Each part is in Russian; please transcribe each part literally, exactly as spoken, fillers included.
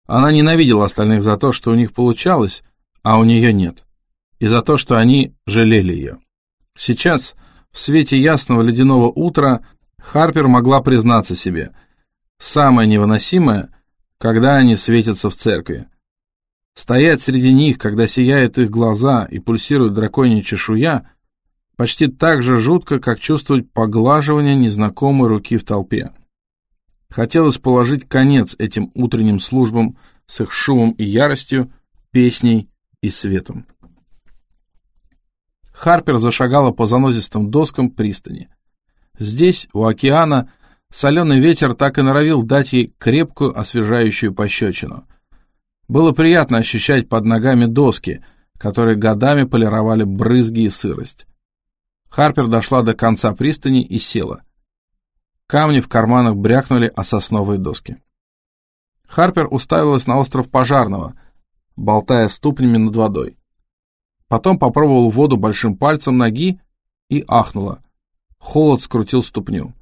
Она ненавидела остальных за то, что у них получалось, а у нее нет, и за то, что они жалели ее. Сейчас, в свете ясного ледяного утра, Харпер могла признаться себе: самое невыносимое, когда они светятся в церкви. Стоять среди них, когда сияют их глаза и пульсирует драконья чешуя, почти так же жутко, как чувствовать поглаживание незнакомой руки в толпе. Хотелось положить конец этим утренним службам с их шумом и яростью, песней и светом. Харпер зашагала по занозистым доскам пристани. Здесь, у океана, соленый ветер так и норовил дать ей крепкую освежающую пощечину. Было приятно ощущать под ногами доски, которые годами полировали брызги и сырость. Харпер дошла до конца пристани и села. Камни в карманах брякнули о сосновые доски. Харпер уставилась на остров Пожарного, болтая ступнями над водой. Потом попробовала воду большим пальцем ноги и ахнула. Холод скрутил ступню.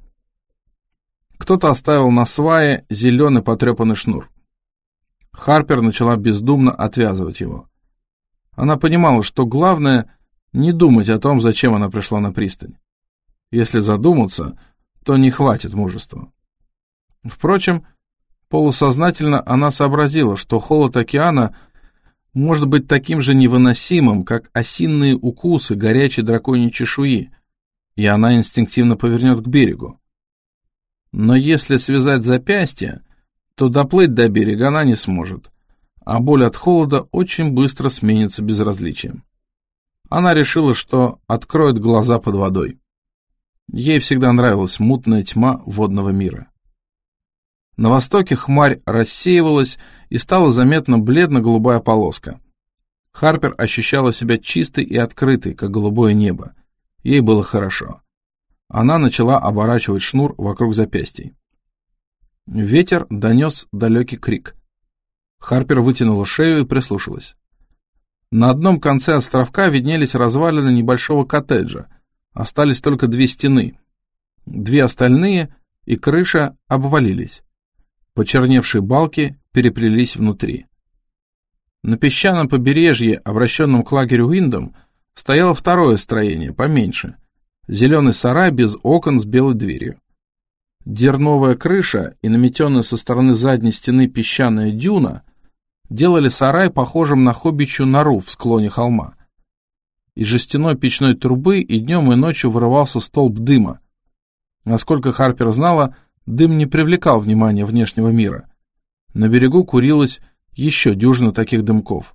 Кто-то оставил на свае зеленый потрепанный шнур. Харпер начала бездумно отвязывать его. Она понимала, что главное — не думать о том, зачем она пришла на пристань. Если задуматься, то не хватит мужества. Впрочем, полусознательно она сообразила, что холод океана может быть таким же невыносимым, как осинные укусы горячей драконьей чешуи, и она инстинктивно повернет к берегу. Но если связать запястья, то доплыть до берега она не сможет, а боль от холода очень быстро сменится безразличием. Она решила, что откроет глаза под водой. Ей всегда нравилась мутная тьма водного мира. На востоке хмарь рассеивалась, и стала заметна бледно-голубая полоска. Харпер ощущала себя чистой и открытой, как голубое небо. Ей было хорошо. Она начала оборачивать шнур вокруг запястий. Ветер донес далекий крик. Харпер вытянула шею и прислушалась. На одном конце островка виднелись развалины небольшого коттеджа. Остались только две стены. Две остальные и крыша обвалились. Почерневшие балки переплелись внутри. На песчаном побережье, обращенном к лагерю Уиндом, стояло второе строение, поменьше. Зеленый сарай без окон с белой дверью. Дерновая крыша и наметенная со стороны задней стены песчаная дюна делали сарай похожим на хоббичью нору в склоне холма. Из жестяной печной трубы и днем, и ночью вырывался столб дыма. Насколько Харпер знала, дым не привлекал внимания внешнего мира. На берегу курилось еще дюжина таких дымков.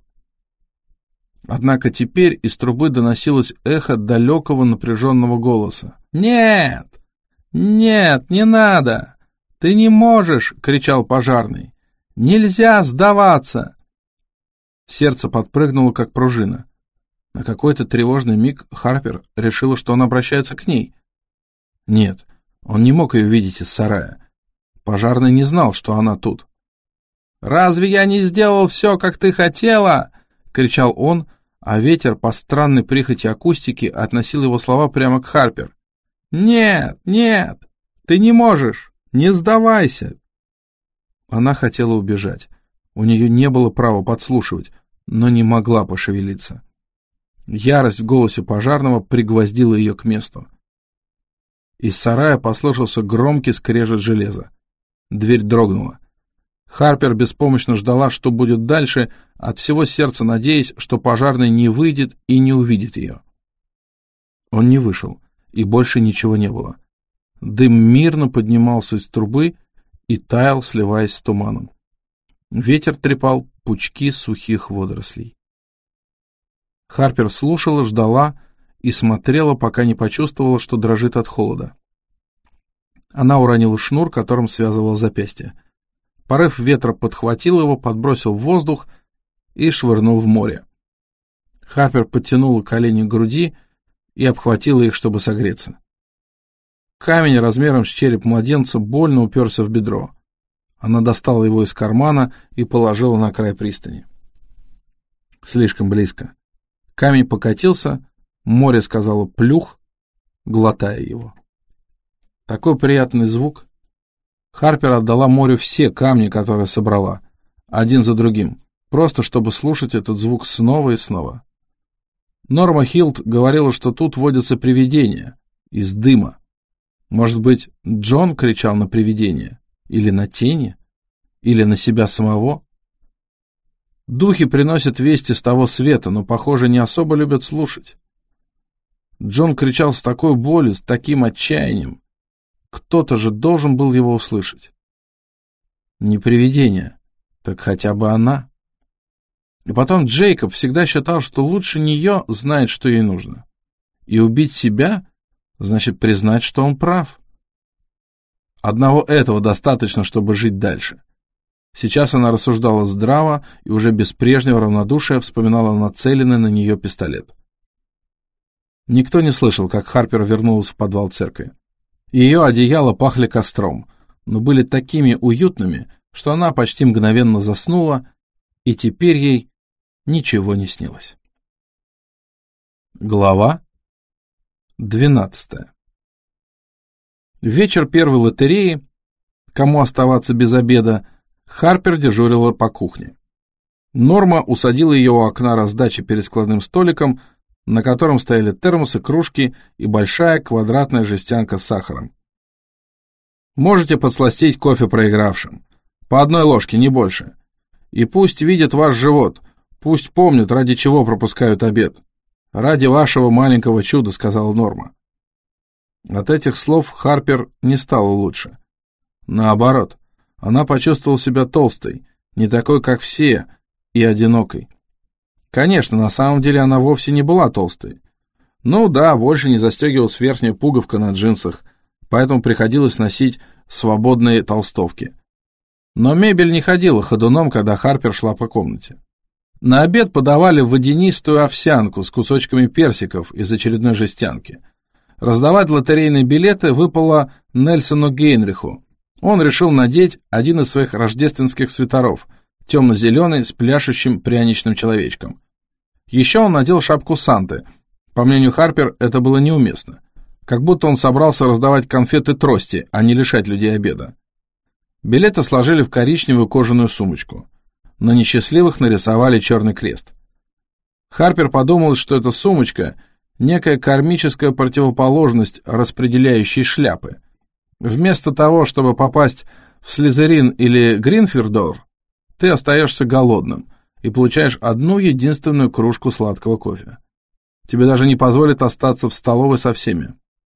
Однако теперь из трубы доносилось эхо далекого напряженного голоса. «Нет! Нет, не надо! Ты не можешь!» — кричал пожарный. «Нельзя сдаваться!» Сердце подпрыгнуло, как пружина. На какой-то тревожный миг Харпер решила, что он обращается к ней. Нет, он не мог ее видеть из сарая. Пожарный не знал, что она тут. «Разве я не сделал все, как ты хотела?» — кричал он, а ветер по странной прихоти акустики относил его слова прямо к Харпер. «Нет, нет, ты не можешь, не сдавайся!» Она хотела убежать. У нее не было права подслушивать, но не могла пошевелиться. Ярость в голосе пожарного пригвоздила ее к месту. Из сарая послышался громкий скрежет железа. Дверь дрогнула. Харпер беспомощно ждала, что будет дальше, от всего сердца надеясь, что пожарный не выйдет и не увидит ее. Он не вышел, и больше ничего не было. Дым мирно поднимался из трубы и таял, сливаясь с туманом. Ветер трепал пучки сухих водорослей. Харпер слушала, ждала и смотрела, пока не почувствовала, что дрожит от холода. Она уронила шнур, которым связывала запястье. Порыв ветра подхватил его, подбросил в воздух и швырнул в море. Харпер подтянула колени к груди и обхватила их, чтобы согреться. Камень размером с череп младенца больно уперся в бедро. Она достала его из кармана и положила на край пристани. Слишком близко. Камень покатился, море сказало «плюх», глотая его. Такой приятный звук. Харпер отдала морю все камни, которые собрала. один за другим, просто чтобы слушать этот звук снова и снова. Норма Хилд говорила, что тут водятся привидения из дыма. Может быть, Джон кричал на привидения? Или на тени? Или на себя самого? Духи приносят вести с того света, но, похоже, не особо любят слушать. Джон кричал с такой болью, с таким отчаянием. Кто-то же должен был его услышать. Не привидение, так хотя бы она. И потом Джейкоб всегда считал, что лучше нее знает, что ей нужно. И убить себя значит признать, что он прав. Одного этого достаточно, чтобы жить дальше. Сейчас она рассуждала здраво и уже без прежнего равнодушия вспоминала нацеленный на нее пистолет. Никто не слышал, как Харпер вернулась в подвал церкви. Ее одеяла пахли костром, но были такими уютными, что она почти мгновенно заснула, и теперь ей ничего не снилось. Глава двенадцатая. Вечер первой лотереи, кому оставаться без обеда, Харпер дежурила по кухне. Норма усадила ее у окна раздачи перед складным столиком, на котором стояли термосы, кружки и большая квадратная жестянка с сахаром. «Можете подсластить кофе проигравшим. По одной ложке, не больше. И пусть видят ваш живот, пусть помнят, ради чего пропускают обед. Ради вашего маленького чуда», — сказала Норма. От этих слов Харпер не стало лучше. Наоборот, она почувствовала себя толстой, не такой, как все, и одинокой. Конечно, на самом деле она вовсе не была толстой. Ну да, больше не застегивалась верхняя пуговка на джинсах, поэтому приходилось носить свободные толстовки. Но мебель не ходила ходуном, когда Харпер шла по комнате. На обед подавали водянистую овсянку с кусочками персиков из очередной жестянки. Раздавать лотерейные билеты выпало Нельсону Гейнриху. Он решил надеть один из своих рождественских свитеров, темно-зеленый, с пляшущим пряничным человечком. Еще он надел шапку Санты. По мнению Харпер, это было неуместно. Как будто он собрался раздавать конфеты-трости, а не лишать людей обеда. Билеты сложили в коричневую кожаную сумочку. На несчастливых нарисовали черный крест. Харпер подумал, что эта сумочка — некая кармическая противоположность распределяющей шляпы. Вместо того, чтобы попасть в Слизерин или Гринфердор, ты остаешься голодным и получаешь одну единственную кружку сладкого кофе. Тебе даже не позволят остаться в столовой со всеми.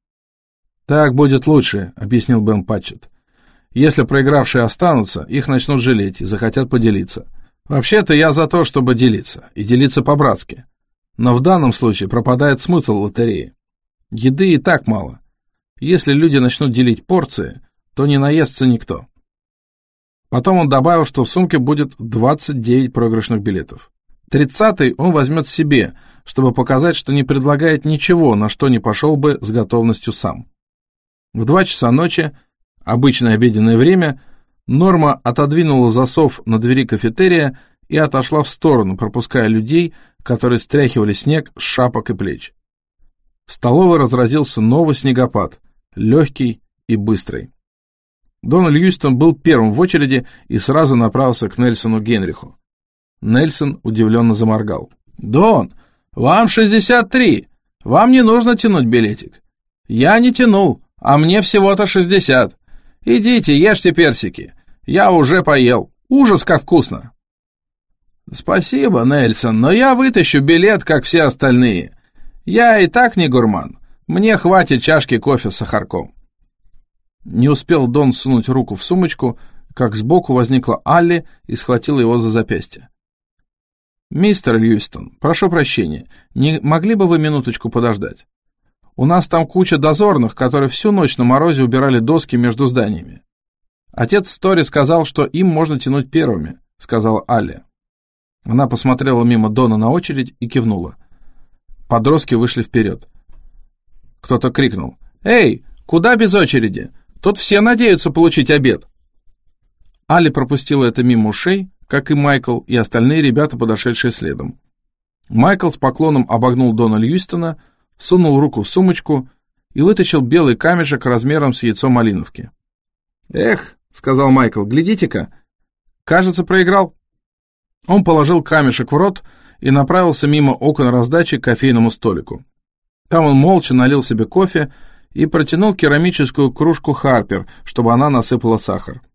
«Так будет лучше», — объяснил Бен Патчетт. «Если проигравшие останутся, их начнут жалеть и захотят поделиться. Вообще-то я за то, чтобы делиться, и делиться по-братски. Но в данном случае пропадает смысл лотереи. Еды и так мало. Если люди начнут делить порции, то не наестся никто». Потом он добавил, что в сумке будет двадцать девять проигрышных билетов. тридцатый он возьмет себе, чтобы показать, что не предлагает ничего, на что не пошел бы с готовностью сам. В два часа ночи, обычное обеденное время, Норма отодвинула засов на двери кафетерия и отошла в сторону, пропуская людей, которые стряхивали снег с шапок и плеч. В столовой разразился новый снегопад, легкий и быстрый. Дон Льюистон был первым в очереди и сразу направился к Нельсону Генриху. Нельсон удивленно заморгал. «Дон, вам шестьдесят три. Вам не нужно тянуть билетик. Я не тянул, а мне всего-то шестьдесят. Идите, ешьте персики. Я уже поел. Ужас, как вкусно!» «Спасибо, Нельсон, но я вытащу билет, как все остальные. Я и так не гурман. Мне хватит чашки кофе с сахарком». Не успел Дон сунуть руку в сумочку, как сбоку возникла Алли и схватила его за запястье. «Мистер Льюистон, прошу прощения, не могли бы вы минуточку подождать? У нас там куча дозорных, которые всю ночь на морозе убирали доски между зданиями. Отец Стори сказал, что им можно тянуть первыми», — сказала Алли. Она посмотрела мимо Дона на очередь и кивнула. Подростки вышли вперед. Кто-то крикнул: «Эй, куда без очереди? Тут все надеются получить обед». Алли пропустила это мимо ушей, как и Майкл и остальные ребята, подошедшие следом. Майкл с поклоном обогнул Дона Льюистона, сунул руку в сумочку и вытащил белый камешек размером с яйцо малиновки. «Эх», — сказал Майкл, — «глядите-ка, кажется, проиграл». Он положил камешек в рот и направился мимо окон раздачи к кофейному столику. Там он молча налил себе кофе и протянул керамическую кружку Харпер, чтобы она насыпала сахар.